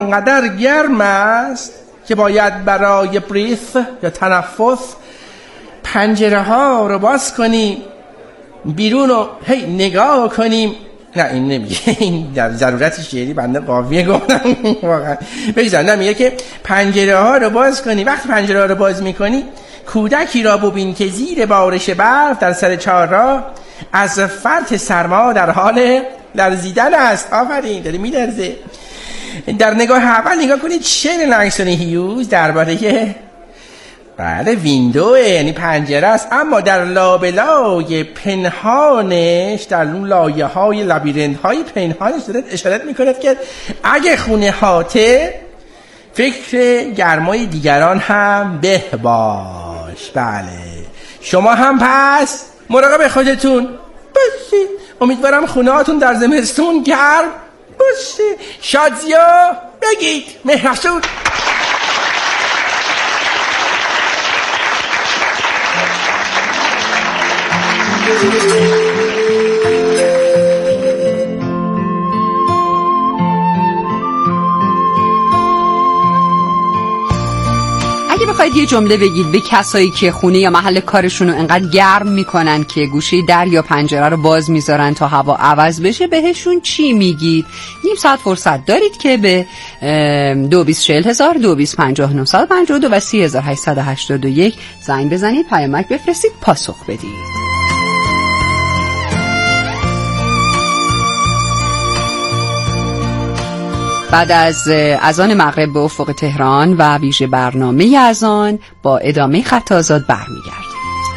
انقدر گرم است که باید برای بریث یا تنفس پنجره ها رو باز کنیم، بیرون رو نگاه کنیم. نه این نمیگه، این در ضرورت شعری بنده قافیه گفتم واقعا بگذارم. نمیگه که پنجره ها رو باز کنی. وقتی پنجره ها رو باز میکنی کودکی را ببین که زیر بارش برف در سر چهارراه از فرط سرما در حال لرزیدن است. آفرین، داره میلرزه. در نگاه اول نگاه کنید شعر لنگستون هیوز درباره ویندوه، یعنی پنجره است، اما در لابلای پنهانش، در اون لایه های لابیرنت های پنهانش دارد اشارت میکند که اگه خونه هاته فکر گرمای دیگران هم به باش. بله شما هم پس مراقب خودتون باشید. امیدوارم خونه هاتون در زمستون گرم باشه. شادزیا بگید مهرسون. اگه بخواید یه جمله بگید به کسایی که خونه یا محل کارشون رو انقدر گرم میکنن که گوشه در یا پنجره رو باز میذارن تا هوا عوض بشه، بهشون چی میگید؟ نیم ساعت فرصت دارید که به 224000 225952 و 3881 زنگ بزنید، پیامک بفرستید، پاسخ بدید. بعد از اذان مغرب به افق تهران و ویژه برنامه اذان با ادامه خط آزاد برمیگردیم.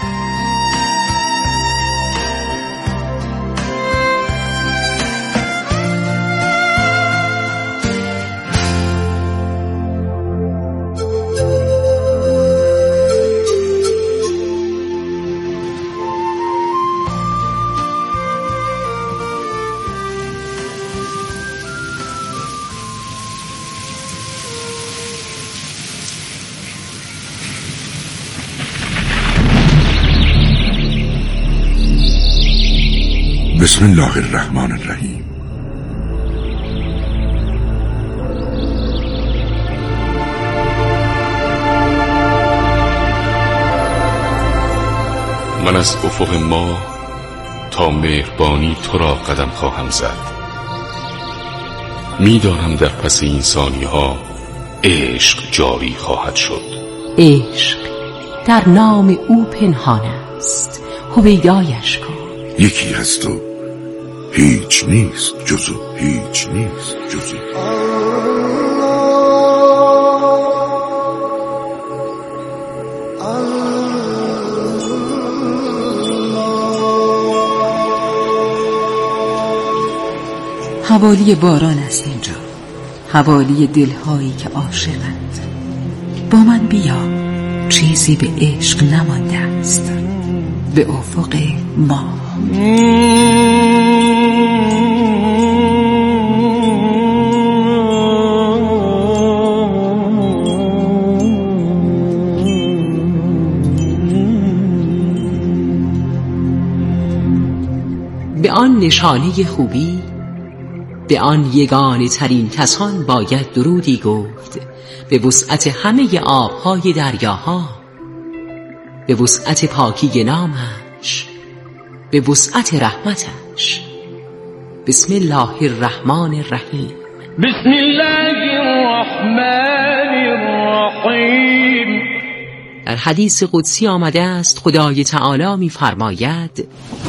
بسم الله الرحمن الرحیم. من از افق ما تا مهربانی تو را قدم خواهم زد. میدانم در پس این ثانیه‌ها عشق جاری خواهد شد. عشق در نام او پنهان است، هویدایش کن. یکی هست و هیچ نیست جزو، هیچ نیست جزو. حوالی باران است اینجا، حوالی دلهایی که عاشقند. با من بیا، چیزی به عشق نمانده است. به افق ما. به آن نشانه خوبی، به آن یگانه ترین کسان باید درودی گفت، به وسعت همه آبهای دریاها، به وسعت پاکی نامش، به وسعت رحمتش. بسم الله الرحمن الرحیم. بسم الله الرحمن الرحیم. در حدیث قدسی آمده است خدای تعالی می فرماید: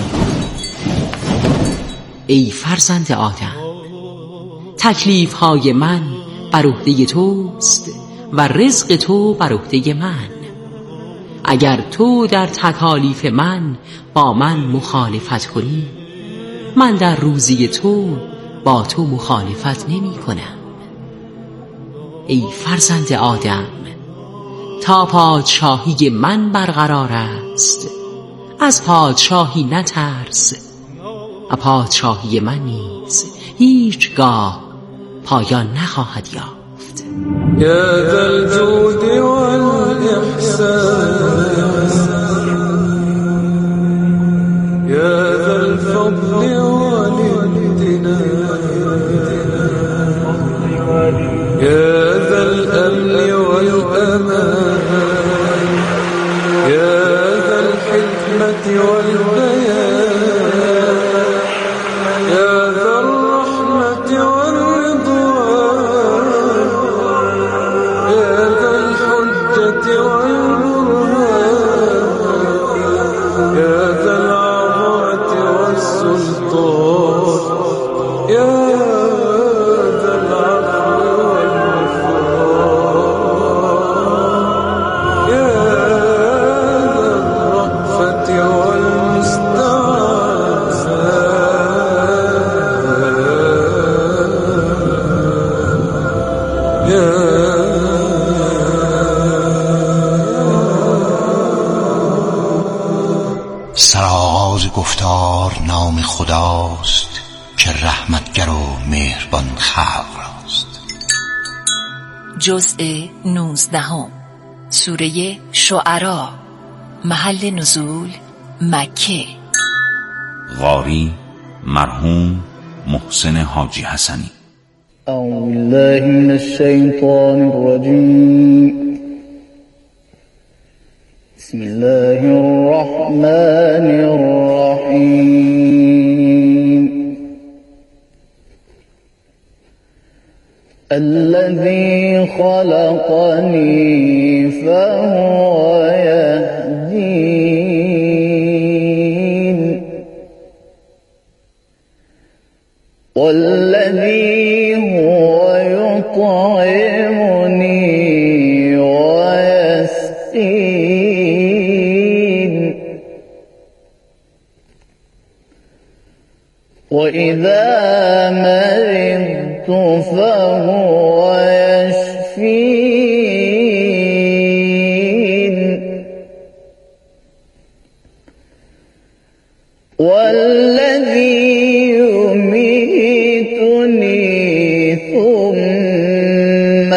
ای فرزند آدم، تکلیف های من بر عهده توست و رزق تو بر عهده من. اگر تو در تکالیف من با من مخالفت کنی، من در روزی تو با تو مخالفت نمی کنم. ای فرزند آدم، تا پادشاهی من برقرار است، از پادشاهی نترس و پادشاهی من نیز هیچگاه پایان نخواهد یافت. یا ذا الجود والاحسان، یا ذا الفضل والامتنان، يا ذا الأمن والأمان يا ذا الحكمة والبيان يا ذا الرحمة والرضوان يا ذا الحجة والبرهان يا ذا العظمة والسلطان يا ذا العفو والغفران يا ذا الرأفة سرآغاز گفتار نام خداست که رحمتگر و مهربان خلق راست. جزء 19 سوره شعراء. محل نزول مکه. قاری مرحوم محسن حاجی حسنی. اعوذ بالله من الشیطان الرجیم. بسم الله الرحمن الرحيم. الذي خلقني فهو يهدين والذي هو يطعمني ويسقين وإذا مرضت فهو يشفين والذي يميتني ثم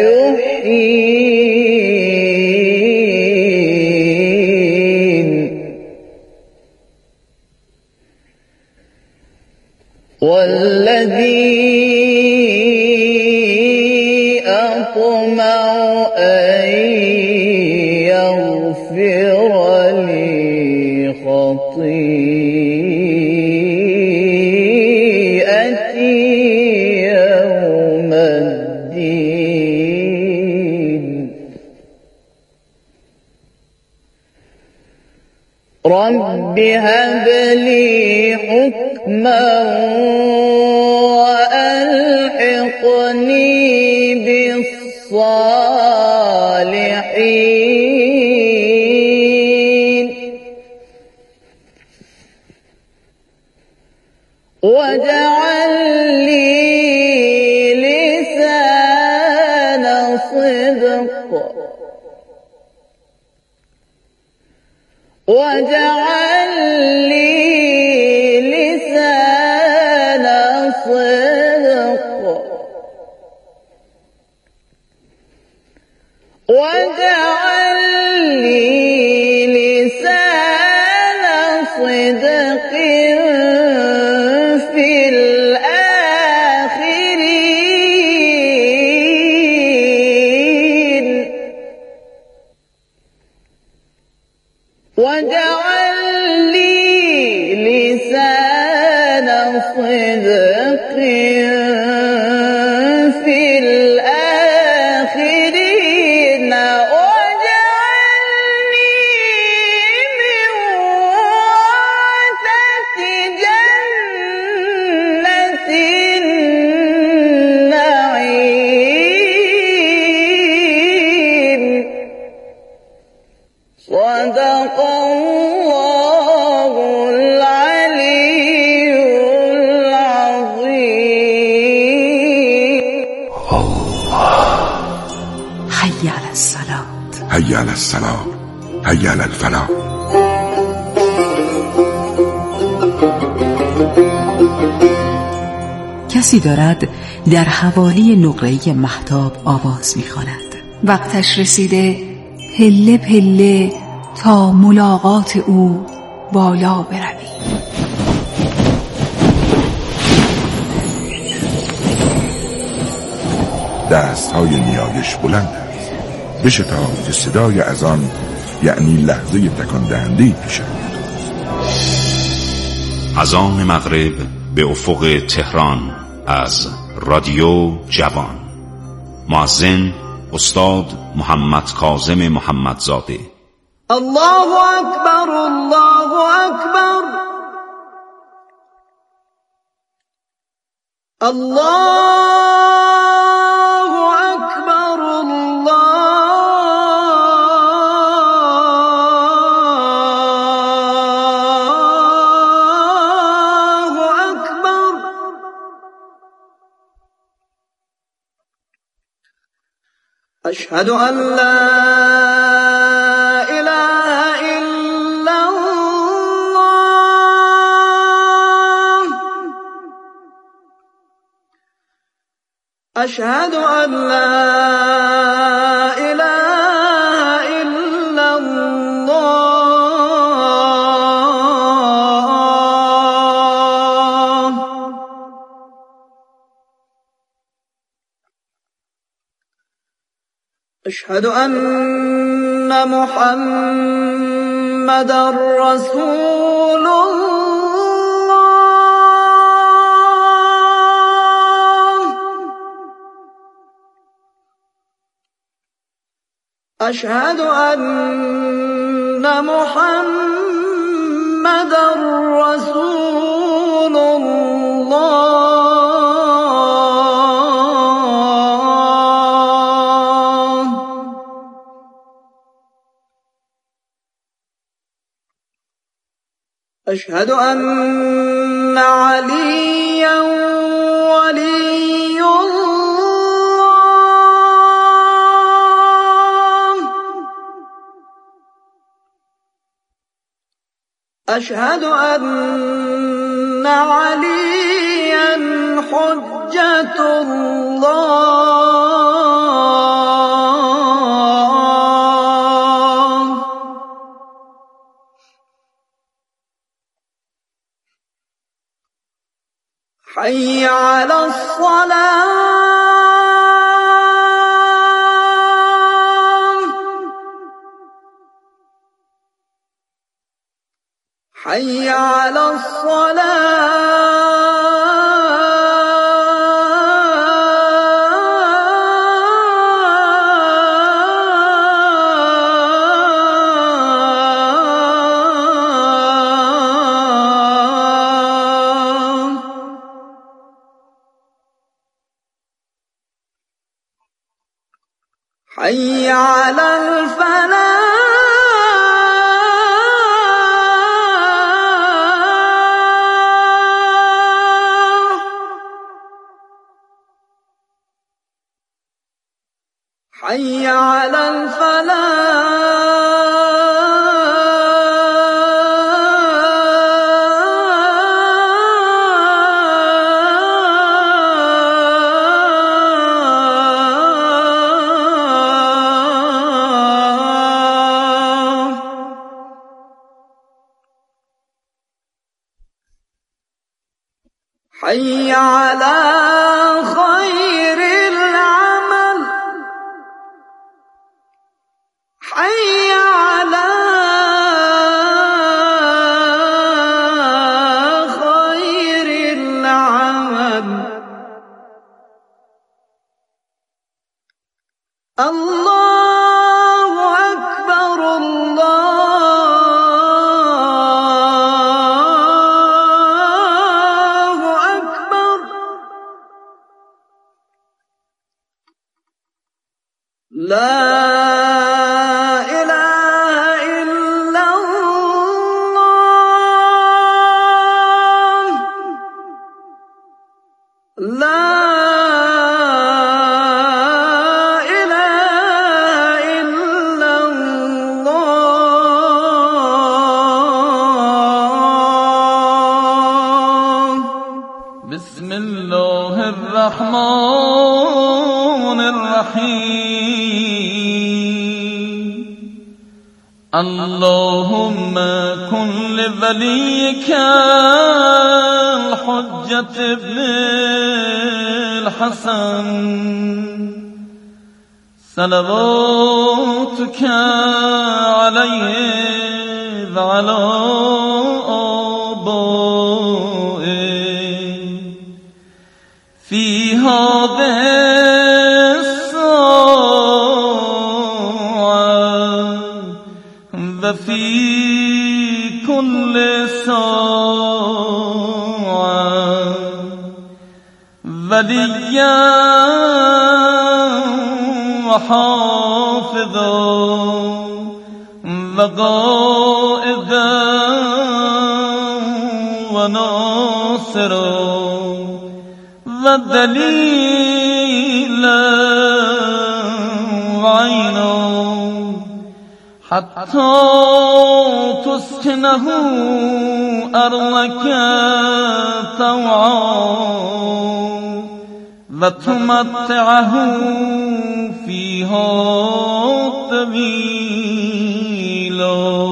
يحيين والذي أطمع أن يغفر لي خطيئتي يوم الدين. رب هب لي حكما وألحقني بالصالحين واجعل لي لسان صدق واجعل لي لسان صدق واجعل لي لسان صدق في الآخرين واجعل لي لسان صدق في الآخرين واجعلني من ورثة جنة النعيم. صدق الله العلي العظيم. حي على الصلاة. حي على الصلاة. حي على الفلاح. کسی دارد در حوالی نقره مهتاب آواز می‌خواند. وقتش رسیده پله پله تا ملاقات او بالا بروی. دستهای نیایش بلند است. بشتاب که صدای اذان یعنی لحظه تکان دهنده‌ای پیش روی توست. اذان مغرب به افق تهران از رادیو جوان. مؤذن استاد محمد کاظم محمدزاده. الله اکبر، الله اکبر، الله اکبر، الله اکبر. اشهد ان لا أشهد أن لا إله إلا الله. أشهد أن محمدًا رسول الله. أشهد أن محمدًا رسول الله. أشهد أن عليًّا ولي الله. أشهد أن عليًّا حجة الله. حي على الصلاة، حي على حي على الفلاح، حي على حي على خير العمل، حي على خير العمل. الله أكبر، الله أكبر. لا إله إلا الله. لا إله إلا الله. بسم الله الرحمن الرحيم. اللهم كن لوليك الحجة ابن الحسن صلواتك علیه و علی آبائه فی هذه الساعة و فی کل ساعة ولیا و حافظا و قائدا و ناصرا و دلیلا و عینا حتی تسکنه ارضک طوعا و تمتعه فیها طویلا.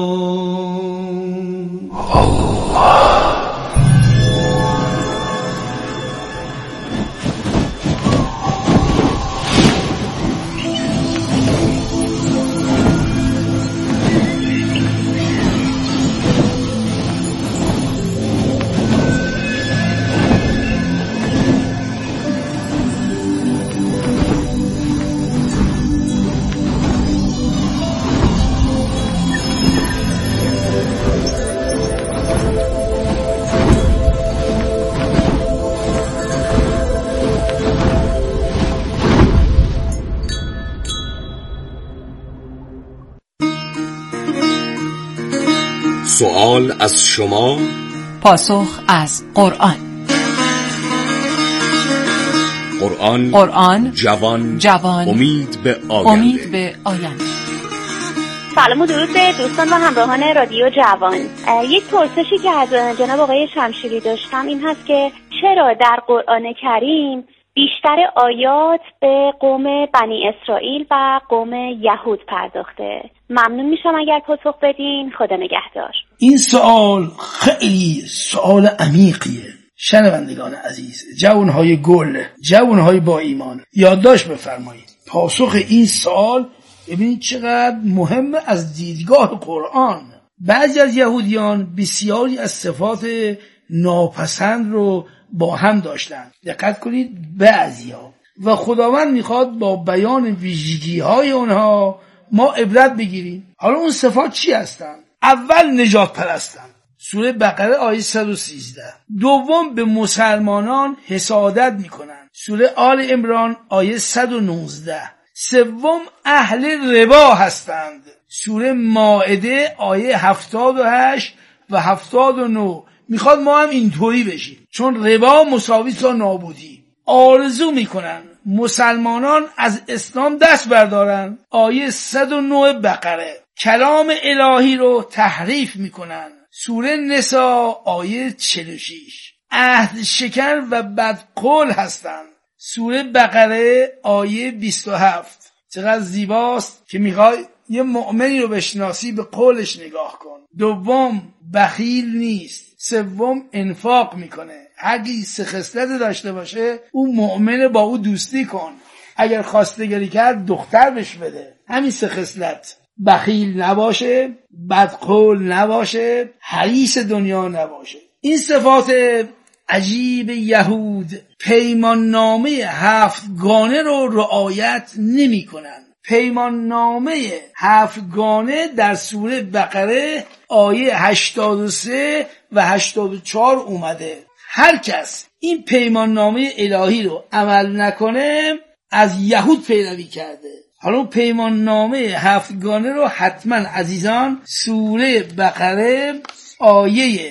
سوال از شما، پاسخ از قرآن. قرآن جوان امید به آینده. سلام و درود به دوستان و همراهان رادیو جوان. یک پرسشی که از جناب آقای شمشیری داشتم این هست که چرا در قرآن کریم بیشتر آیات به قوم بنی اسرائیل و قوم یهود پرداخته؟ ممنون میشم اگر پاسخ بدین. خدا نگهدار. این سوال خیلی سوال عمیقیه. شنوندگان عزیز، جوانهای گل، جوانهای با ایمان، یادداشت بفرمایید. پاسخ این سوال ببینید چقدر مهمه از دیدگاه قرآن. بعضی از یهودیان بسیاری از صفات ناپسند رو با هم داشتن. دقت کنید بعضیا، و خداوند میخواد با بیان ویژگی‌های اونها ما عبرت بگیریم. حالا اون صفات چی هستن؟ اول نجات پرستن، سوره بقره آیه 113. دوم به مسلمانان حسادت میکنن، سوره آل عمران آیه 119. سوم اهل ربا هستند، سوره مائده آیه 78 و 79. میخواد ما هم اینطوری بشیم، چون ربا مساوی تا نابودی. آرزو میکنن مسلمانان از اسلام دست بردارن، آیه 109 بقره. کلام الهی رو تحریف میکنن، سوره نساء آیه 46. عهد شکن و بدقول هستند، سوره بقره آیه 27. چقدر زیباست که میخوای یه مؤمنی رو بشناسی به قولش نگاه کن. دوم بخیل نیست، سوم انفاق میکنه. اگه سه خصلت داشته باشه اون مؤمن، با او دوستی کن. اگر خواستگاری کرد دختر بهش بده. همین سه خصلت: بخیل نباشه، بدقول نباشه، حریص دنیا نباشه. این صفات عجیب یهود پیمان نامه 7گانه رو رعایت نمی کنن. پیمان نامه 7گانه در سوره بقره آیه 83 و 84 اومده. هر کس این پیمان نامه الهی رو عمل نکنه از یهود پیروی کرده. حالا پیمان نامه 7گانه رو حتما عزیزان سوره بقره آیه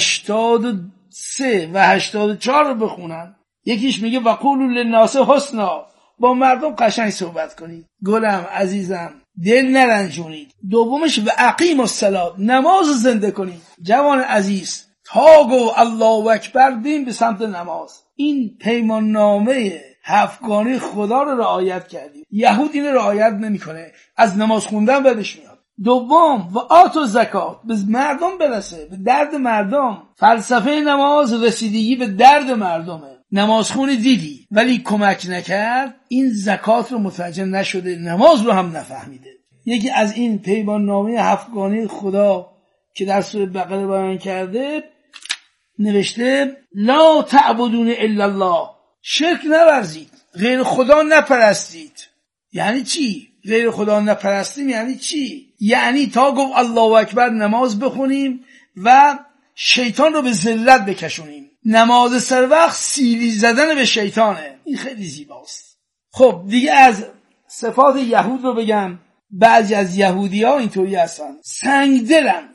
83 و 84 رو بخونن. یکیش میگه وقولوا للناس حسنا، با مردم قشنگ صحبت کنید. گلم عزیزم دل نرنجونید. دومش و اقیموا الصلاة، نماز زنده کنید. جوان عزیز تا گو الله اکبر بین به سمت نماز. این پیمان نامه 7گانه خدا رو رعایت کردیم. یهود این رعایت نمیکنه، از نماز خوندن بدش میاد. دوم و آتو زکات، به مردم برسه، به درد مردم. فلسفه نماز رسیدگی به درد مردمه. نمازخونی دیدی ولی کمک نکرد، این زکات رو متوجه نشده، نماز رو هم نفهمیده. یکی از این پیمان نامه هفتگانه خدا که در سوره بقره بیان کرده نوشته لا تعبدون الا الله، شرک نورزید، غیر خدا نپرستید. یعنی چی؟ غیر خدا نپرستیم یعنی چی؟ یعنی تا گفت الله اکبر نماز بخونیم و شیطان رو به ذلت بکشونیم. نماز سر وقت سیلی زدن به شیطانه. این خیلی زیباست. خب دیگه از صفات یهود رو بگم. بعضی از یهودی ها اینطوری هستن، سنگ دلن،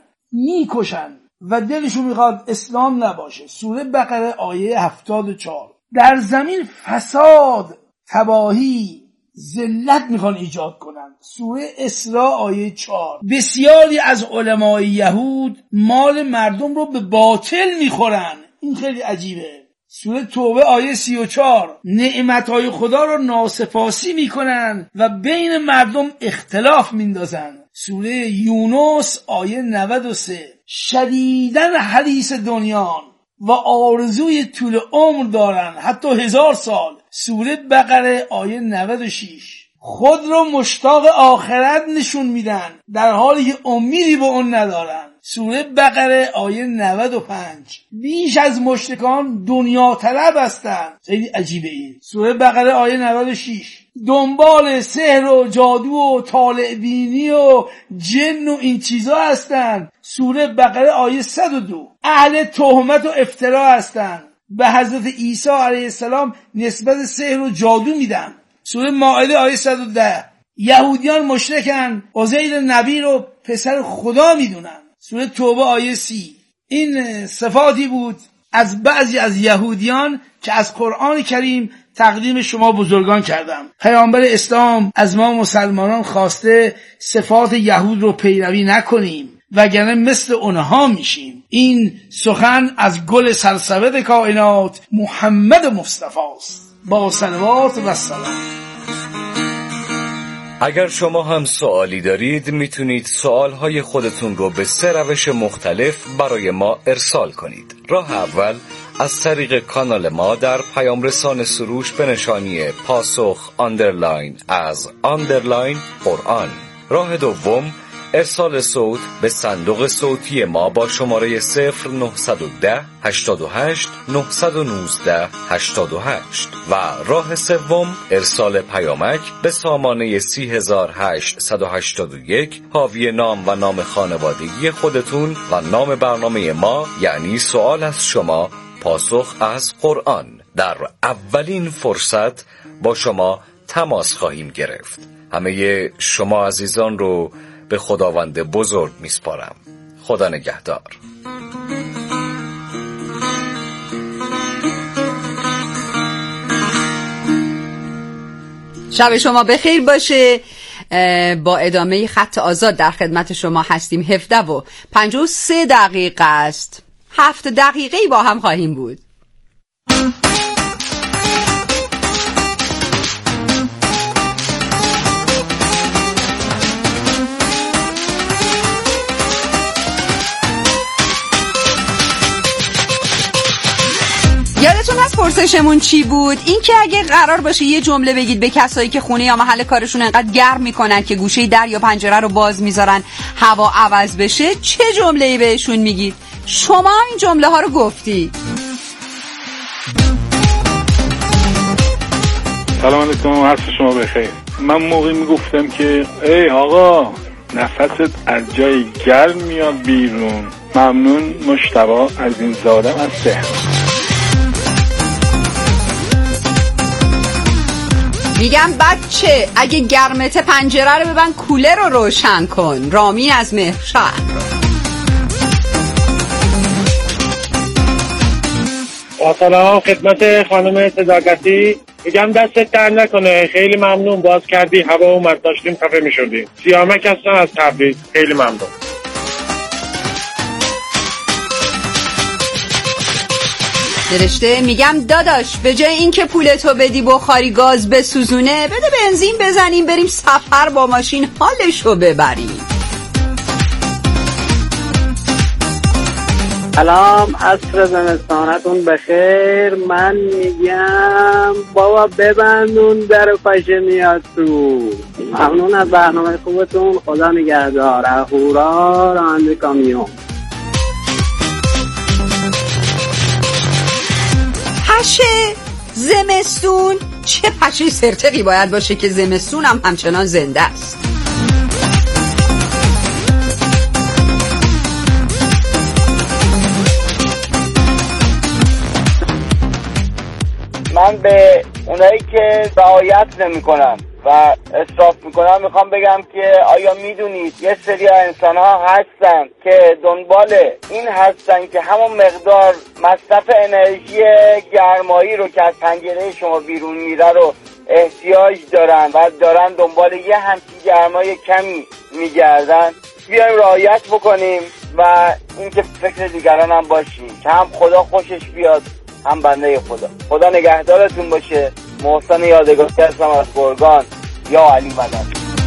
میکشن و دلشون میخواد اسلام نباشه. سوره بقره آیه 74. در زمین فساد، تباهی، ذلت میخوان ایجاد کنن. سوره اسراء آیه 4. بسیاری از علمای یهود مال مردم رو به باطل میخورن. این خیلی عجیبه. سوره توبه آیه 34. نعمتهای خدا رو ناسپاسی میکنن و بین مردم اختلاف میندازن. سوره یونس آیه 93. شدیدن حریص دنیان و آرزوی طول عمر دارن، حتی 1000 سال. سوره بقره آیه 96. خود رو مشتاق آخرت نشون میدن در حالی که امیدی به اون ندارن. سوره بقره آیه 95. بیش از مشرکان دنیا طلب هستن. خیلی عجیبه این. سوره بقره آیه 96. دنبال سحر و جادو و طالع بینی و جن و این چیزا هستن. سوره بقره آیه 102. اهل تهمت و افترا هستن. به حضرت عیسی علیه السلام نسبت سحر و جادو میدن. سوره مائده آیه 110. یهودیان مشرکن، عزیر نبی رو پسر خدا میدونن. سوره توبه آیه 30. این صفاتی بود از بعضی از یهودیان که از قرآن کریم تقدیم شما بزرگان کردم. پیامبر اسلام از ما مسلمانان خواسته صفات یهود رو پیروی نکنیم وگرنه مثل اونها میشیم. این سخن از گل سرسبد کائنات محمد مصطفی است، با صلوات و سلام. اگر شما هم سوالی دارید میتونید سوالهای خودتون رو به 3 روش مختلف برای ما ارسال کنید. راه اول از طریق کانال ما در پیام رسان سروش به نشانی پاسخ از قرآن. راه دوم ارسال صوت به صندوق صوتی ما با شماره 0910 88 919 88 و راه سوم ارسال پیامک به سامانه 30881 حاوی نام و نام خانوادگی خودتون و نام برنامه ما، یعنی سوال از شما پاسخ از قرآن. در اولین فرصت با شما تماس خواهیم گرفت. همه شما عزیزان رو به خداوند بزرگ میسپارم. خدا نگهدار. شب شما بخیر باشه. با ادامه خط آزاد در خدمت شما هستیم. 17:53 است. 7 دقیقه‌ای با هم خواهیم بود. یادتون از پرسشمون چی بود؟ این که اگه قرار باشه یه جمله بگید به کسایی که خونه یا محل کارشون انقدر گرم میکنن که گوشه در یا پنجره رو باز میذارن هوا عوض بشه، چه جمله‌ای بهشون میگید؟ شما این جمله ها رو گفتی. سلام علیکم، عصر شما بخیر. من موقعی میگفتم که ای آقا نفست از جای گرم میاد بیرون. ممنون. مجتبی از این زادم از تهران. میگم بچه اگه گرمت پنجره رو ببند کولر رو روشن کن. رامین از مهرشهر. سلام خدمت خانم صداقتی. میگم دستت در نکنه، خیلی ممنون باز کردی، هوا اومد داشتیم خفه میشدیم. سیامک هستم از تبریز، خیلی ممنون. درشته میگم داداش به جای این که پولتو بدی بخاری گاز بسوزونه، بده بنزین بزنیم بریم سفر با ماشین حالشو ببریم. سلام، عصر زمستانتون بخیر. من میگم بابا ببندون در پشه میاد تو. ممنون از برنامه خوبتون، خدا نگهدار. اهورا راننده کامیون. پشه زمستون، چه پشه سرتقی باید باشه که زمستون هم همچنان زنده است. من به اونایی که رعایت نمی‌کنن و اسراف میکنن میخوام بگم که آیا میدونید یه سری انسان ها هستن که دنبال این هستن که همون مقدار مصرف انرژی گرمایی رو که از پنجره شما بیرون میره رو احتیاج دارن و دارن دنبال یه همچین گرمای کمی میگردن. بیایم رعایت بکنیم و اینکه فکر دیگران هم باشیم که هم خدا خوشش بیاد هم بنده خدا نگهدارتون باشه. محسن یادگاری هستم از گرگان. یا علی مدد.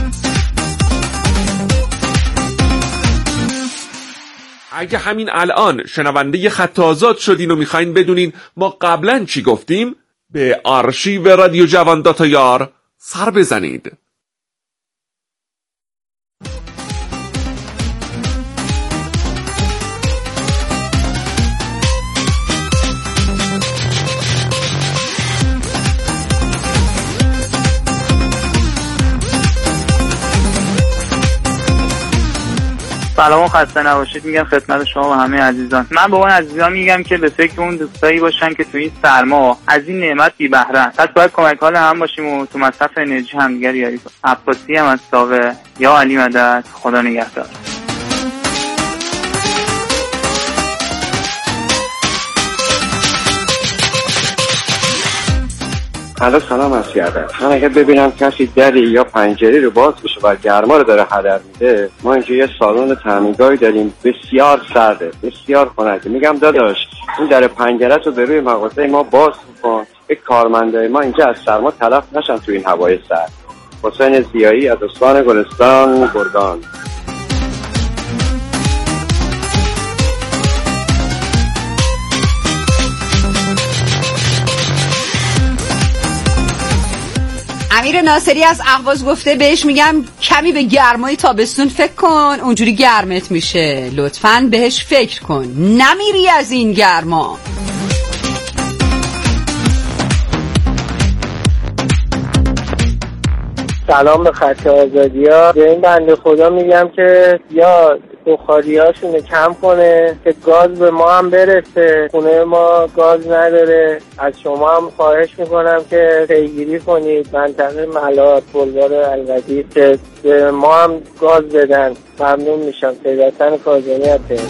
اگه همین الان شنونده خط آزاد شدین و میخواین بدونین ما قبلا چی گفتیم، به آرشیو رادیو جوان داتایار سر بزنید. سلام و خسته نباشید میگم خدمت شما و همه عزیزان. من به اون عزیزان میگم که به فکر اون دوستایی باشن که تو این سرما از این نعمت بی بهره‌اند. پس باید کمک حال هم باشیم و تو مصرف انرژی همدیگر یاری کنیم. عباسی هم از ساوه. یا علی مدد. خدا نگهدار. سلام از یادم. من اگه ببینم کسی دری یا پنجره رو باز بشه و گرما رو داره هدر میده، ما اینجا یه سالن تعمیرگاهی داریم بسیار سرده، بسیار خنک. میگم داداش این در پنجره رو به روی مغازه ما باز کن، یک کارمندای ما اینجا از سرما تلف نشن تو این هوای سرد. حسین زیایی از استان گلستان گرگان. امیر ناصری از اهواز گفته بهش میگم کمی به گرمای تابستون فکر کن، اونجوری گرمت میشه. لطفاً بهش فکر کن، نمیری از این گرما. سلام به خط آزادی‌ها. به این بنده خدا میگم که یا بخاریاشونو کم کنه که گاز به ما هم برسه. خونه ما گاز نداره. از شما هم خواهش میکنم که پیگیری کنید منطقه ملات بلوار القدیر که به ما هم گاز بدن. ممنون میشم. سیدحسن کاظمی از تهران.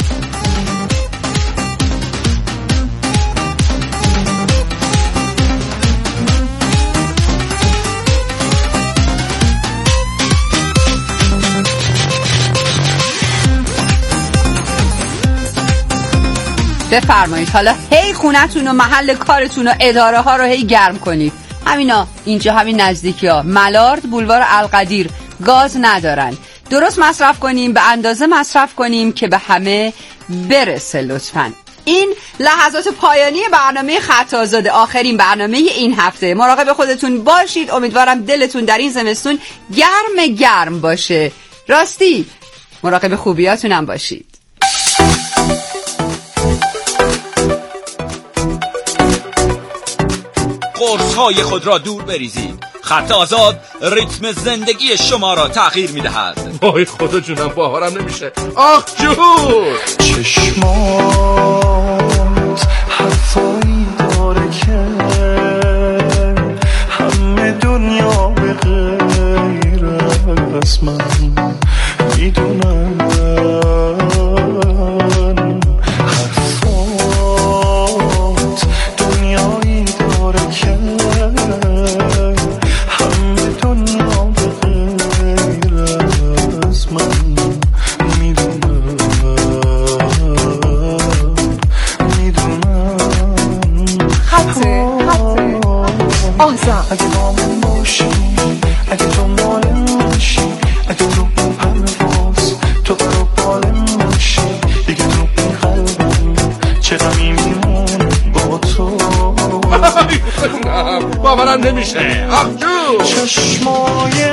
بفرمایید. حالا هی خونتون و محل کارتون و اداره ها رو هی گرم کنید. همینا اینجا همین نزدیکی ها ملارد بولوار القدیر گاز ندارن. درست مصرف کنیم، به اندازه مصرف کنیم که به همه برسه لطفاً. این لحظات پایانی برنامه خط آزاد، آخرین برنامه این هفته. مراقب خودتون باشید. امیدوارم دلتون در این زمستون گرم باشه. راستی مراقب خوبیاتون هم باشید. قرص‌های خود را دور بریزید. خط آزاد ریتم زندگی شما را تغییر می‌دهد. وای خدا جونم باورم نمیشه. آخ جون چشمات حرفایی داره که همه دنیا به غیر از من میدونن. حرفات دنیایی داره که همه دنیا به غیر از من میدونن. خط بسنده میشه. آخ جو چشمای